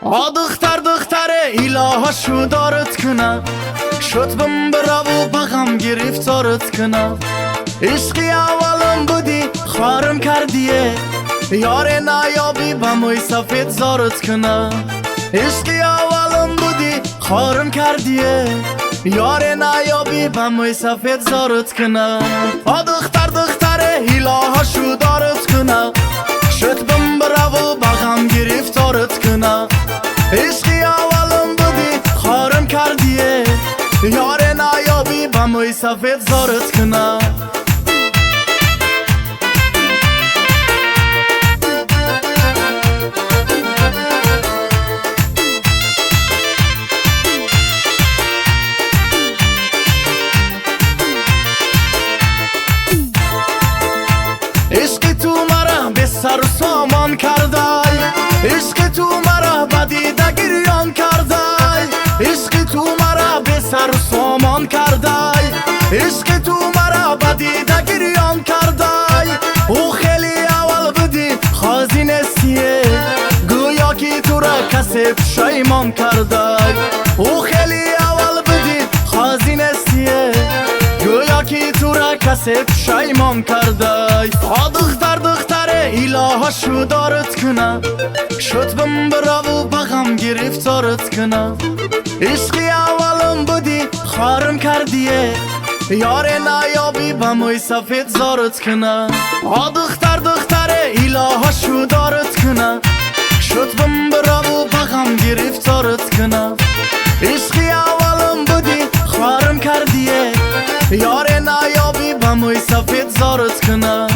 دختره ایلاها شو دارت کنه شد بم براو بغم گرفتارت کنه عشقی اولم بودی خارم کردیه یار نایابی با موی سفید زارت کنه عشقی اولم بودی خارم کردیه یار نایابی با موی سفید زارت کنه دختره ایلاها شو دارت کنه شد بم براو بغم گرفتارت کنه عشقی اولم بودی خارم کردیه یار نایابی با موی سفید زارت کنه عشق تو مرا به سر و سامان کردای عشق تو مرا بدیده گریان کردای عشق تو مرا به سر و سامان کردای عشق تو مرا بدیده گریان کردای او خیلی اول بودی خازینستیه گویا که تو را کسی پشیمان کردای او خیلی اول بودی خازینستیه گویا که تو را کسی پشیمان کردای دختره ایلاها شو دارت کنه شد بم براو بغم گرفتارت کنه عشقی اولم بودی خارم کردیه یار نایابی با موی سفید زارت کنه دختره ایلاها شو دارت کنه شد بم براو بغم گرفتارت کنه عشقی اولم بودی خارم کردیه یار نایابی با موی سفید زارت کنه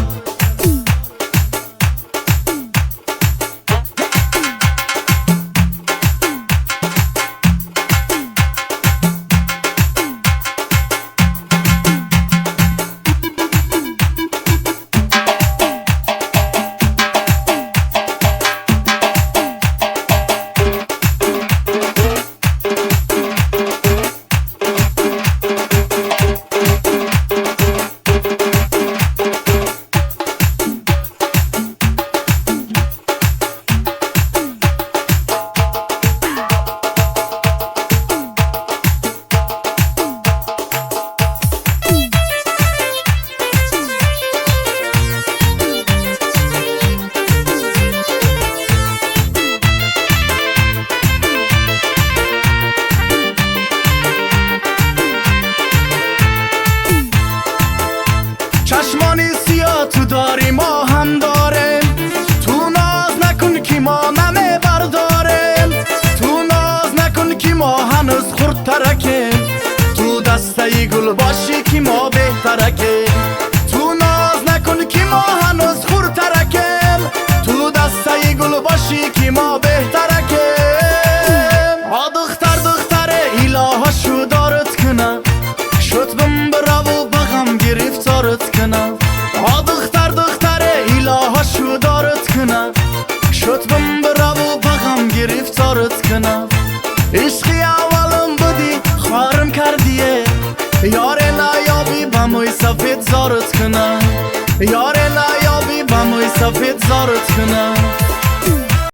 چشمانی سیاه تو داری ما هم داریم تو ناز نکن که ما نمی برداریم تو ناز نکن که ما هنوز خردترکیم تو دسته گل باشی که ما بهترکیم تو ناز نکن که ما هنوز خردترکیم تو دسته گل باشی که ما بهترکیم دختره ایلاها شو دارت کنه شد بم براو بغم گرفتارت کنه دختره ایلاها شو دارت کنه شد بم براو بغم گرفتارت کنه عشقی اولم بودی خارم کردیه یار نایابی با موی سفید زارت کنه یار نایابی با موی سفید زارت کنه